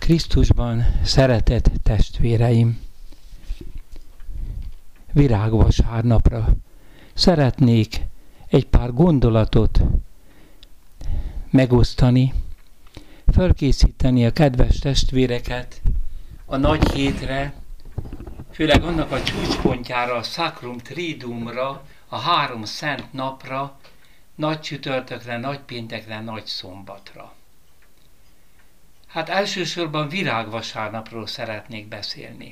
Krisztusban szeretett testvéreim! Virágvasárnapra szeretnék egy pár gondolatot megosztani, felkészíteni a kedves testvéreket a nagy hétre, főleg annak a csúcspontjára, a Sacrum Triduumra, a 3 szent napra, nagy csütörtökre, nagy péntekre, nagy szombatra. Hát elsősorban virágvasárnapról szeretnék beszélni.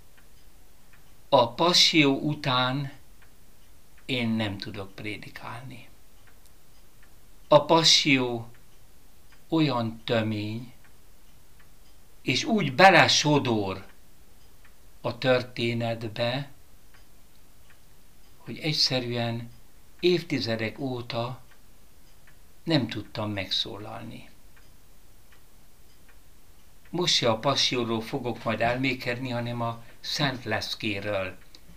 A passzió után én nem tudok prédikálni. A passzió olyan tömény, és úgy belesodor a történetbe, hogy egyszerűen évtizedek óta nem tudtam megszólalni. Most se a passzióról fogok majd elmékedni, hanem a Szent Leszkéről.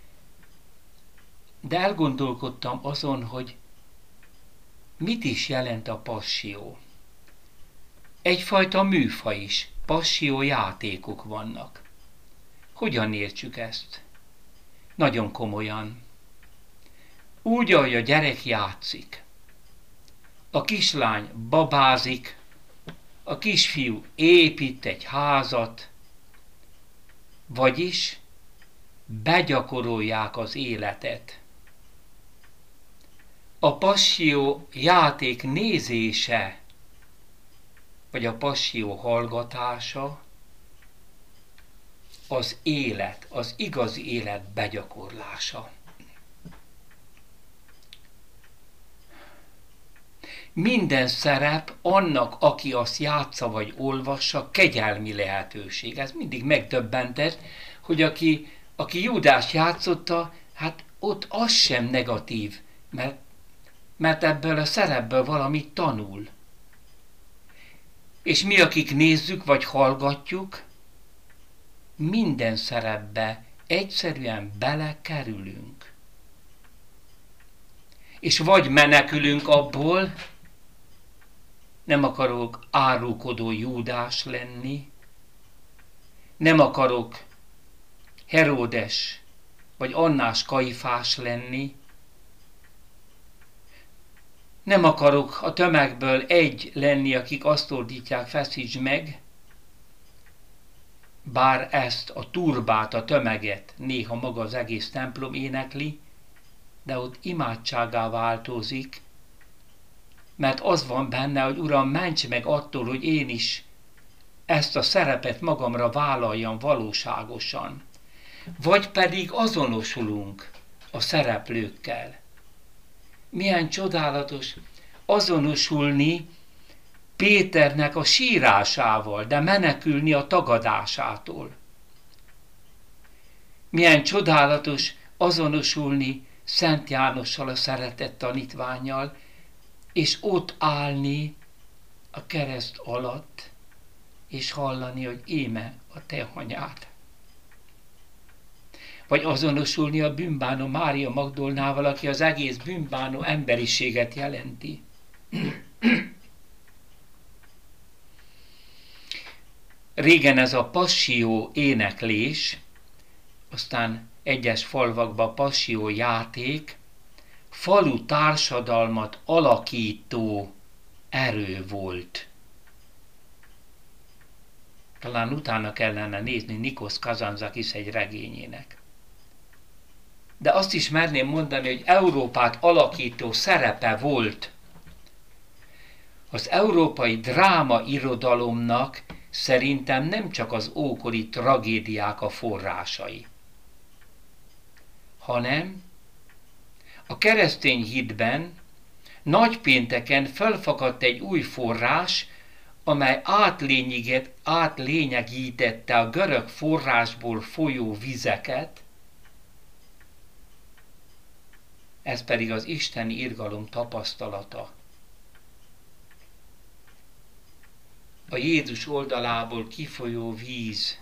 De elgondolkodtam azon, hogy mit is jelent a passzió. Egyfajta műfaj is, passzió játékok vannak. Hogyan értsük ezt? Nagyon komolyan. Úgy, ahogy a gyerek játszik. A kislány babázik, a kisfiú épít egy házat, vagyis begyakorolják az életet. A passzió játék nézése, vagy a passzió hallgatása az élet, az igazi élet begyakorlása. Minden szerep annak, aki azt játsza vagy olvassa, kegyelmi lehetőség. Ez mindig megdöbbentett, hogy aki Júdást játszotta, hát ott az sem negatív, mert ebből a szerepből valamit tanul. És mi, akik nézzük vagy hallgatjuk, minden szerepbe egyszerűen belekerülünk. És vagy menekülünk abból, nem akarok árulkodó Júdás lenni, nem akarok Heródes vagy Annás Kajfás lenni, nem akarok a tömegből egy lenni, akik azt ordítják, feszítsd meg, bár ezt a turbát, a tömeget néha maga az egész templom énekli, de ott imádsággá változik, mert az van benne, hogy Uram, ments meg attól, hogy én is ezt a szerepet magamra vállaljam valóságosan. Vagy pedig azonosulunk a szereplőkkel. Milyen csodálatos azonosulni Péternek a sírásával, de menekülni a tagadásától. Milyen csodálatos azonosulni Szent Jánossal, a szeretett tanítvánnyal, és ott állni a kereszt alatt, és hallani, hogy íme a te anyád. Vagy azonosulni a bűnbánó Mária Magdolnával, aki az egész bűnbánó emberiséget jelenti. Régen ez a passzió éneklés, aztán egyes falvakban passzió játék, falu társadalmat alakító erő volt. Talán utána kellene nézni Nikos Kazantzakis egy regényének. De azt is merném mondani, hogy Európát alakító szerepe volt. Az európai drámairodalomnak szerintem nem csak az ókori tragédiák a forrásai, hanem a keresztény hitben nagypénteken felfakadt egy új forrás, amely átlényegítette a görög forrásból folyó vizeket, ez pedig az isteni irgalom tapasztalata. A Jézus oldalából kifolyó víz,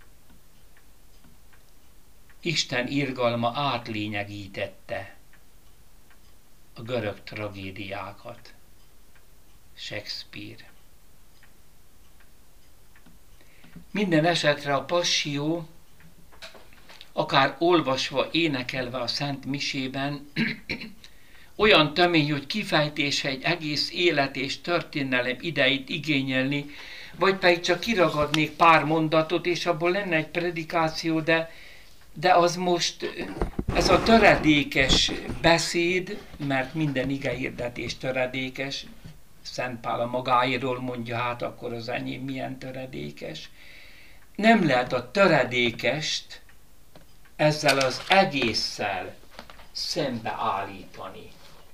Isten irgalma átlényegítette a görög tragédiákat. Shakespeare. Minden esetre a passzió, akár olvasva, énekelve a Szent Misében, olyan tömény, hogy kifejtése egy egész élet és történelem idejét igényelni, vagy pedig csak kiragadnék pár mondatot, és abból lenne egy predikáció, de az most, ez a töredékes beszéd, mert minden igehirdetés töredékes, Szent Pál a magáéról mondja, hát akkor az enyém milyen töredékes. Nem lehet a töredékest ezzel az egésszel szembeállítani.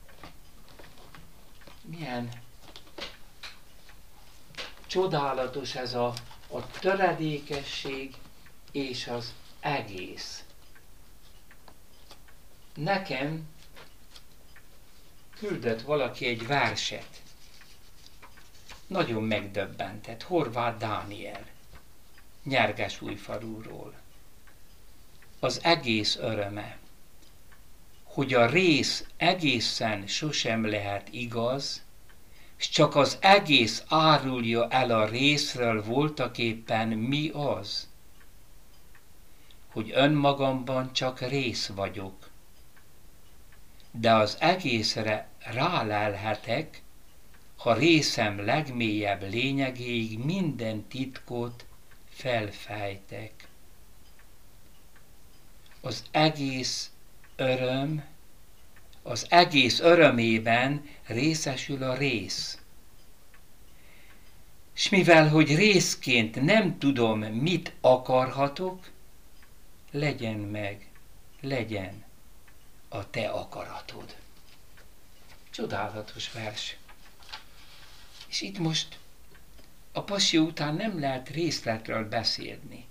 Milyen csodálatos ez a töredékesség és az egész. Nekem küldött valaki egy verset. Nagyon megdöbbentett. Horváth Dániel. Nyergesújfaluról. Az egész öröme, hogy a rész egészen sosem lehet igaz, s csak az egész árulja el a részről voltaképpen mi az, hogy önmagamban csak rész vagyok, de az egészre rálelhetek, ha részem legmélyebb lényegéig minden titkot felfejtek. Az egész örömében részesül a rész. S mivel, hogy részként nem tudom, mit akarhatok, legyen a te akaratod. Csodálatos vers. És itt most a passzió után nem lehet részletről beszélni.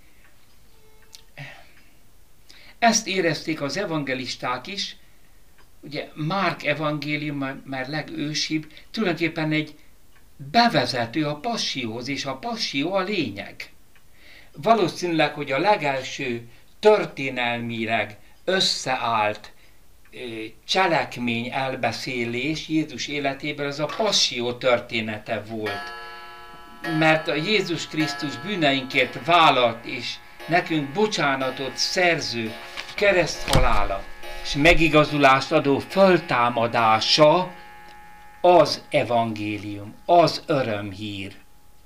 Ezt érezték az evangelisták is, ugye Márk evangélium, már legősibb, tulajdonképpen egy bevezető a passzióhoz, és a passzió a lényeg. Valószínűleg, hogy a legelső történelmileg összeállt cselekmény elbeszélés Jézus életében az a passzió története volt. Mert a Jézus Krisztus bűneinkért vállalt és nekünk bocsánatot szerző kereszthalála és megigazulást adó föltámadása az evangélium, az örömhír.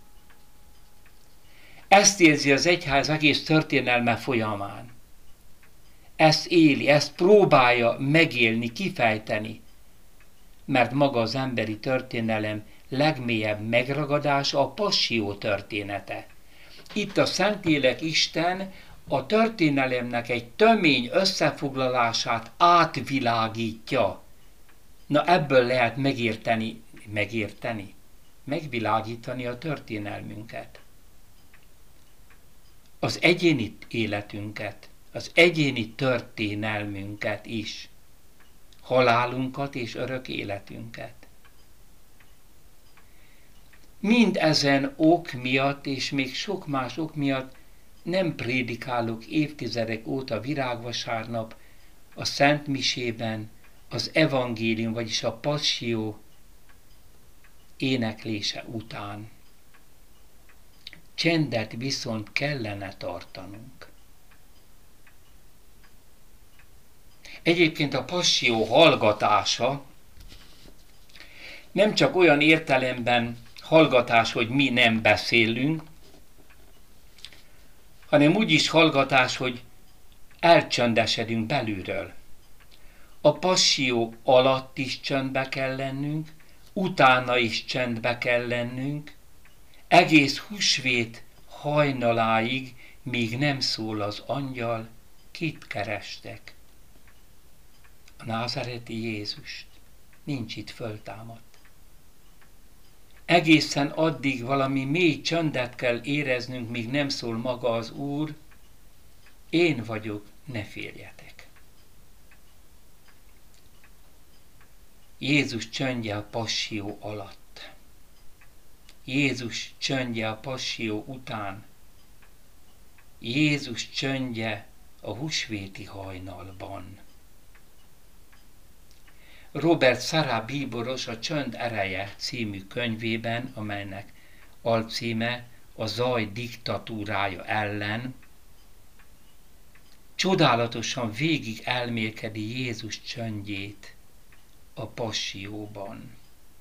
Ezt érzi az egyház egész történelme folyamán. Ezt éli, ezt próbálja megélni, kifejteni, mert maga az emberi történelem legmélyebb megragadása a passzió története. Itt a Szentlélek Isten a történelemnek egy tömény összefoglalását átvilágítja. Na ebből lehet megvilágítani a történelmünket. Az egyéni életünket, az egyéni történelmünket is, halálunkat és örök életünket. Mind ezen ok miatt, és még sok más ok miatt nem prédikálok évtizedek óta virágvasárnap a Szent Misében az evangélium, vagyis a passzió éneklése után. Csendet viszont kellene tartanunk. Egyébként a passzió hallgatása nem csak olyan értelemben hallgatás, hogy mi nem beszélünk, hanem úgy is hallgatás, hogy elcsöndesedünk belülről. A passzió alatt is csöndbe kell lennünk, utána is csöndbe kell lennünk, egész húsvét hajnaláig, míg nem szól az angyal, kit kerestek? A názáreti Jézust. Nincs itt, föltámadt. Egészen addig valami mély csöndet kell éreznünk, míg nem szól maga az Úr, én vagyok, ne féljetek. Jézus csöndje a passzió alatt. Jézus csöndje a passzió után. Jézus csöndje a húsvéti hajnalban. Robert Sarah bíboros a Csönd ereje című könyvében, amelynek alcíme a zaj diktatúrája ellen, csodálatosan végig elmélkedi Jézus csöndjét a Passióban.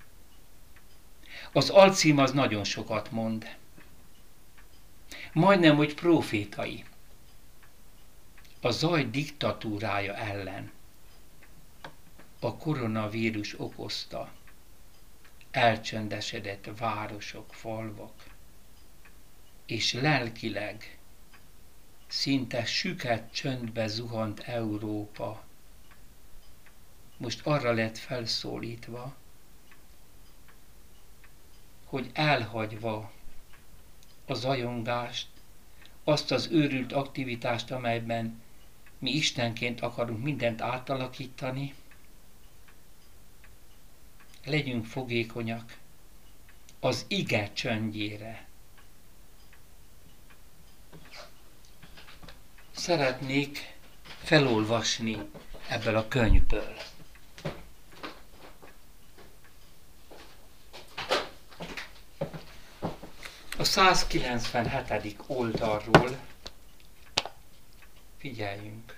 Az alcím az nagyon sokat mond. Majdnem, hogy prófétai. A zaj diktatúrája ellen a koronavírus okozta elcsöndesedett városok, falvak, és lelkileg szinte süket csöndbe zuhant Európa. Most arra lett felszólítva, hogy elhagyva a zajongást, azt az őrült aktivitást, amelyben mi Istenként akarunk mindent átalakítani, legyünk fogékonyak az ige csöndjére. Szeretnék felolvasni ebből a könyvből. A 197. oldalról figyeljünk.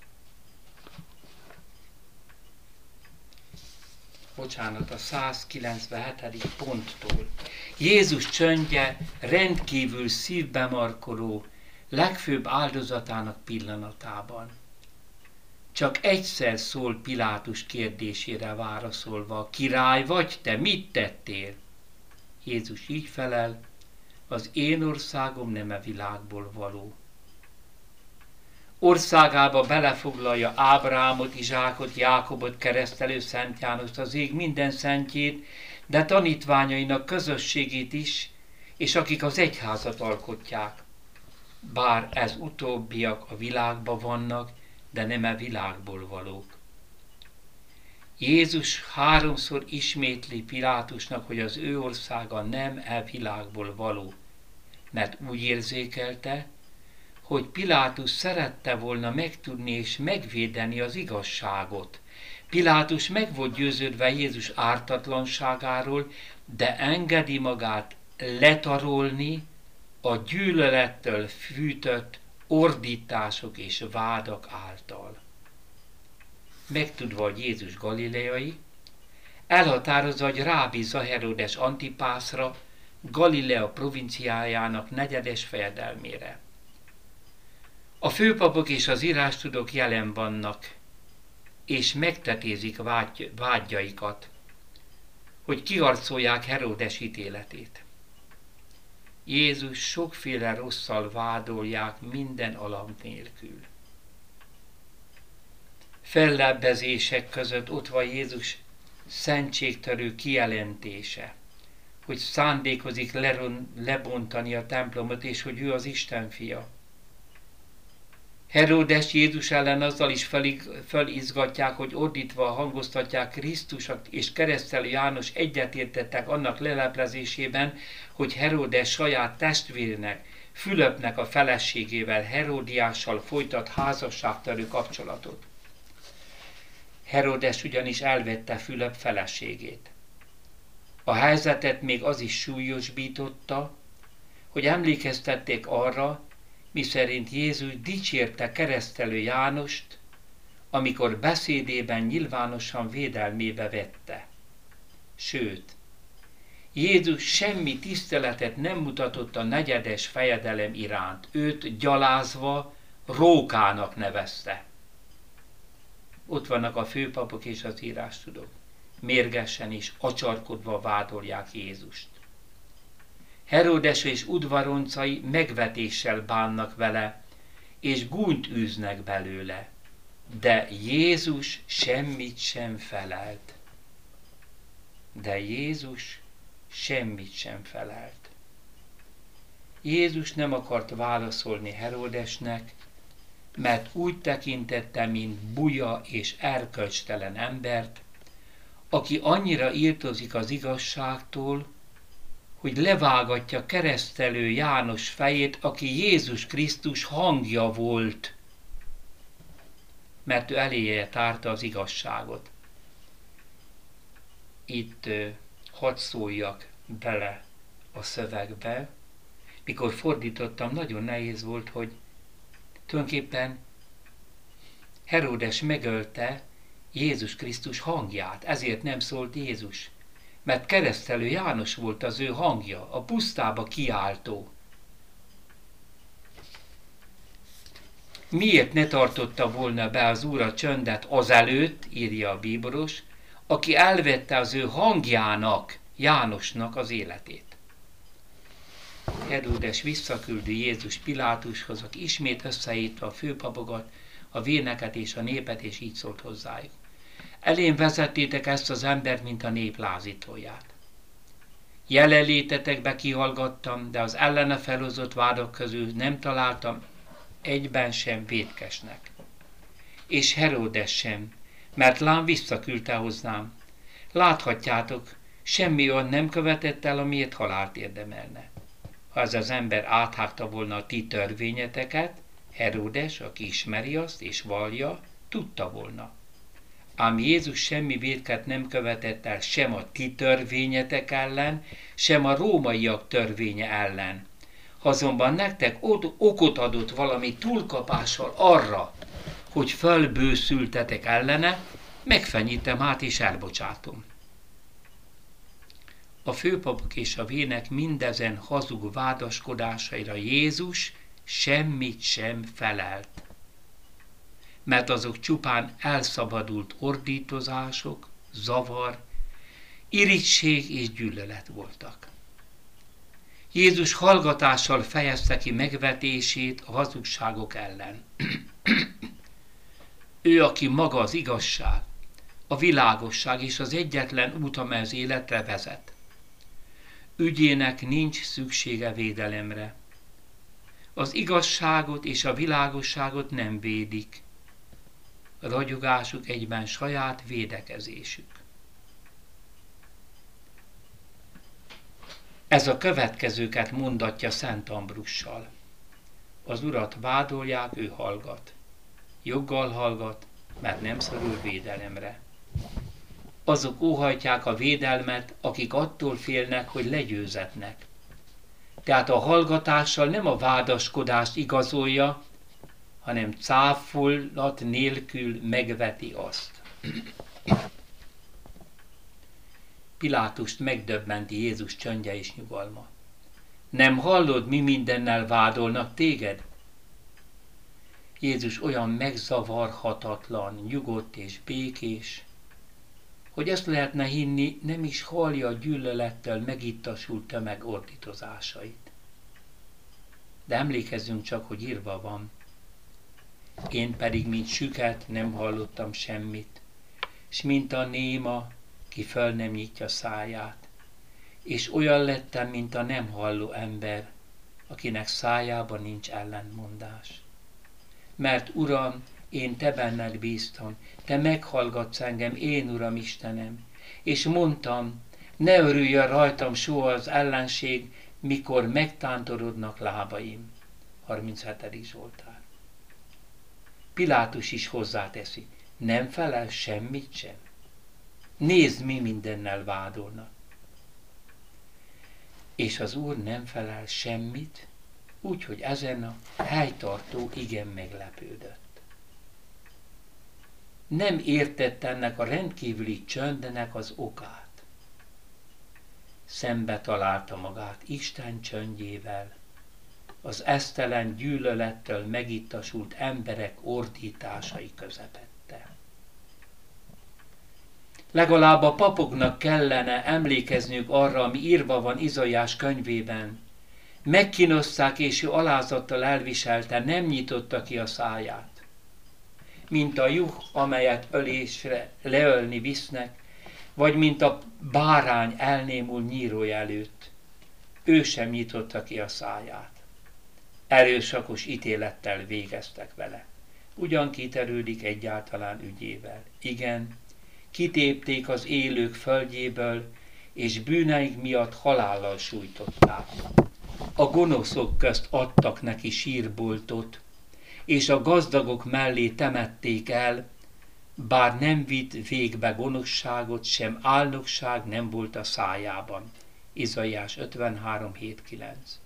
Bocsánat, a 197. ponttól. Jézus csöndje rendkívül szívbe markoló, legfőbb áldozatának pillanatában. Csak egyszer szól Pilátus kérdésére válaszolva: király vagy te, mit tettél? Jézus így felel: az én országom nem e világból való. Országába belefoglalja Ábrahámot, Izsákot, Jákobot, keresztelő Szent Jánost, az ég minden szentjét, de tanítványainak közösségét is, és akik az egyházat alkotják. Bár ez utóbbiak a világban vannak, de nem e világból valók. Jézus 3-szor ismétli Pilátusnak, hogy az ő országa nem e világból való, mert úgy érzékelte, hogy Pilátus szerette volna megtudni és megvédeni az igazságot. Pilátus meg volt győződve Jézus ártatlanságáról, de engedi magát letarolni a gyűlölettől fűtött ordítások és vádak által. Megtudva, hogy Jézus galileai, elhatározza, hogy rábízza Heródes Antipászra, Galilea provinciájának negyedes fejedelmére. A főpapok és az írástudók jelen vannak, és megtetézik vágyjaikat, hogy kiharcolják Heródes ítéletét. Jézus sokféle rosszal vádolják minden alap nélkül. Fellebbezések között ott van Jézus szentségtörő kijelentése, hogy szándékozik lebontani a templomot, és hogy ő az Isten fia. Heródes Jézus ellen azzal is felizgatják, hogy ordítva hangoztatják Krisztus és keresztelő János egyetértettek annak leleplezésében, hogy Heródes saját testvérének, Fülöpnek a feleségével, Heródiással folytat házasságtörő kapcsolatot. Heródes ugyanis elvette Fülöp feleségét. A helyzetet még az is súlyosbította, hogy emlékeztették arra, miszerint Jézus dicsérte keresztelő Jánost, amikor beszédében nyilvánosan védelmébe vette. Sőt, Jézus semmi tiszteletet nem mutatott a negyedes fejedelem iránt, őt gyalázva rókának nevezte. Ott vannak a főpapok és az írástudók. Mérgesen és acsarkodva vádolják Jézust. Heródes és udvaroncai megvetéssel bánnak vele, és gúnyt űznek belőle, de Jézus semmit sem felelt. Jézus nem akart válaszolni Heródesnek, mert úgy tekintette, mint buja és erkölcstelen embert, aki annyira irtózik az igazságtól, hogy levágatja keresztelő János fejét, aki Jézus Krisztus hangja volt, mert ő eléje tárta az igazságot. Itt hadd szóljak bele a szövegbe, Mikor fordítottam, nagyon nehéz volt, hogy tulajdonképpen Heródes megölte Jézus Krisztus hangját, ezért nem szólt Jézus. Mert keresztelő János volt az ő hangja, a pusztába kiáltó. Miért ne tartotta volna be az Úr a csöndet azelőtt, írja a bíboros, aki elvette az ő hangjának, Jánosnak az életét? Heródes visszaküldi Jézus Pilátushoz, aki ismét összehívta a főpapokat, a véneket és a népet, és így szólt hozzájuk. Elém vezettétek ezt az embert, mint a nép lázítóját. Jelenlétetekbe kihallgattam, de az ellene felhozott vádak közül nem találtam egyben sem vétkesnek. És Heródes sem, mert lám visszaküldte hozzám. Láthatjátok, semmi olyan nem követett el, amiért halált érdemelne. Ha ez az ember áthágta volna a ti törvényeteket, Heródes, aki ismeri azt és vallja, tudta volna. Ám Jézus semmi vétket nem követett el sem a ti törvényetek ellen, sem a rómaiak törvénye ellen. Ha azonban nektek okot adott valami túlkapással arra, hogy fölbőszültetek ellene, megfenyítem át és elbocsátom. A főpapok és a vének mindezen hazug vádaskodásaira Jézus semmit sem felelt, mert azok csupán elszabadult ordítozások, zavar, irigység és gyűlölet voltak. Jézus hallgatással fejezte ki megvetését a hazugságok ellen. Ő, aki maga az igazság, a világosság és az egyetlen út, amely az életre vezet. Ügyének nincs szüksége védelemre. Az igazságot és a világosságot nem védik. Ragyogásuk egyben saját védekezésük. Ez a következőket mondatja Szent Ambrussal. Az Urat vádolják, ő hallgat. Joggal hallgat, mert nem szorul védelemre. Azok óhajtják a védelmet, akik attól félnek, hogy legyőzetnek. Tehát a hallgatással nem a vádaskodást igazolja, hanem cáfolat nélkül megveti azt. Pilátust megdöbbenti Jézus csöndje és nyugalma. Nem hallod, mi mindennel vádolnak téged? Jézus olyan megzavarhatatlan, nyugodt és békés, hogy ezt lehetne hinni, nem is hallja a gyűlölettel megittasult tömeg ordítozásait. De emlékezzünk csak, hogy írva van. Én pedig, mint süket, nem hallottam semmit, s mint a néma, ki föl nem nyitja száját, és olyan lettem, mint a nem halló ember, akinek szájában nincs ellentmondás. Mert Uram, én te benned bíztam, te meghallgatsz engem, én Uram Istenem, és mondtam, ne örüljön rajtam soha az ellenség, mikor megtántorodnak lábaim. 37. Zsoltár. Pilátus is hozzáteszi, nem felel semmit sem. Nézd, mi mindennel vádolnak. És az Úr nem felel semmit, úgyhogy ezen a helytartó igen meglepődött. Nem értette ennek a rendkívüli csöndnek az okát. Szembe találta magát Isten csöndjével, az esztelen gyűlölettel megittasult emberek ordításai közepette. Legalább a papoknak kellene emlékezniük arra, ami írva van Izaiás könyvében. Megkínozták, és ő alázattal elviselte, nem nyitotta ki a száját. Mint a juh, amelyet ölésre leölni visznek, vagy mint a bárány elnémul nyírója előtt. Ő sem nyitotta ki a száját. Erőszakos ítélettel végeztek vele. Ugyan kiterődik egyáltalán ügyével. Igen, kitépték az élők földjéből, és bűneik miatt halállal sújtották. A gonoszok közt adtak neki sírboltot, és a gazdagok mellé temették el, bár nem vitt végbe gonoszságot, sem álnokság nem volt a szájában. Izaiás 53.7-9.